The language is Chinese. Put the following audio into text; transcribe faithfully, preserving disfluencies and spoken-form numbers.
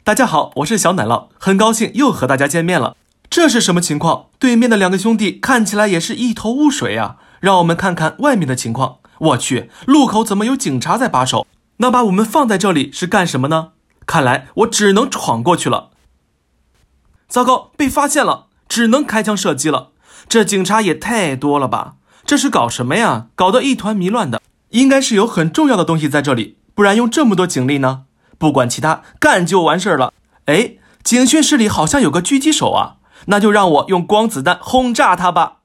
大家好，我是小奶酪，很高兴又和大家见面了。这是什么情况？对面的两个兄弟看起来也是一头雾水啊。让我们看看外面的情况。我去，路口怎么有警察在把守？那把我们放在这里是干什么呢？看来我只能闯过去了。糟糕，被发现了，只能开枪射击了。这警察也太多了吧？这是搞什么呀？搞得一团迷乱的。应该是有很重要的东西在这里，不然用这么多警力呢？不管其他，干就完事儿了。哎，警讯室里好像有个狙击手啊，那就让我用光子弹轰炸他吧。